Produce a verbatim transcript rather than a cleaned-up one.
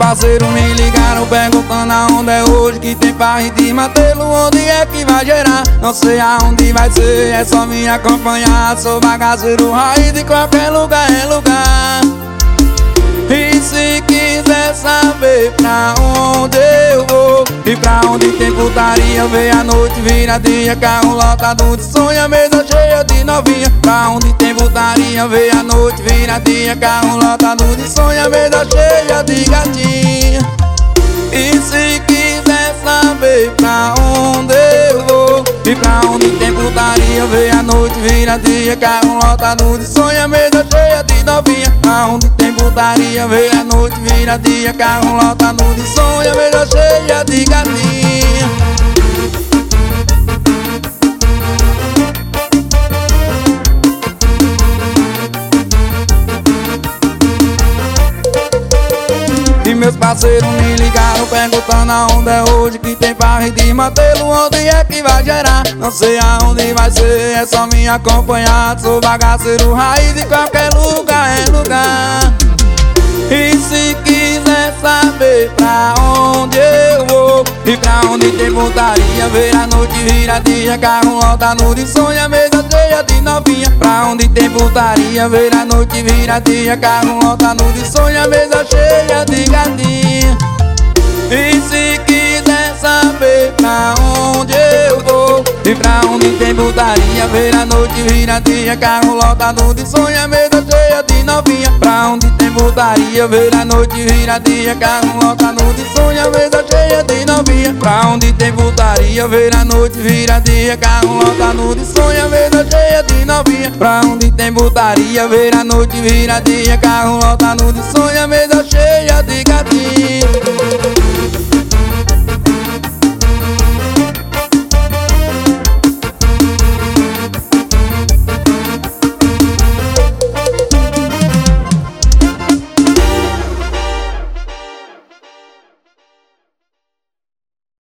parceiros me ligaram perguntando aonde é hoje, que tem farra de Matelo, onde é que vai gerar? Não sei aonde vai ser, é só me acompanhar. Sou bagaceiro raiz, de qualquer lugar é lugar. E se quiser saber pra onde eu vou e pra onde tem putaria, vem a noite, vira dia, carro lotado de sonha, mesa cheia de novinha. Pra onde tem putaria, vem a noite, vira dia, carro lotado de sonha, mesa cheia de gatinha. E se quiser saber pra onde eu vou e pra onde tem putaria, vem a noite, vira dia, carro lotado de sonha, mesa cheia de novinha. Pra onde tem putaria, vem a noite, vira dia, carro lotado de sonha, mesa cheia de gatinha. E meus parceiros me ligaram perguntando aonde é hoje, que tem farra de Matelo, onde é que vai gerar? Não sei aonde vai ser, é só me acompanhar. Sou bagaceiro raiz, de qualquer lugar é lugar. E se quiser saber pra onde eu vou e pra onde tem putaria, vem a noite, vira dia, carro lotado de sonha, mesa cheia de novinha. Pra onde tem putaria, vem a noite, vira dia, carro lotado de sonha, mesa cheia de gatinha. E se quiser saber pra onde eu vou e pra onde tem putaria, vem a noite, vira dia, carro lotado de sonha, mesa cheia de novinha. Pra onde tem putaria, vem a noite, vira dia, carro lotado de sonha, mesa cheia de novinha. Pra onde tem putaria, vem a noite, vira dia, carro lotado de sonha, mesa cheia de novinha. Pra onde tem putaria, vem a noite, vira dia, carro lotado de sonha, mesa cheia de gatinha.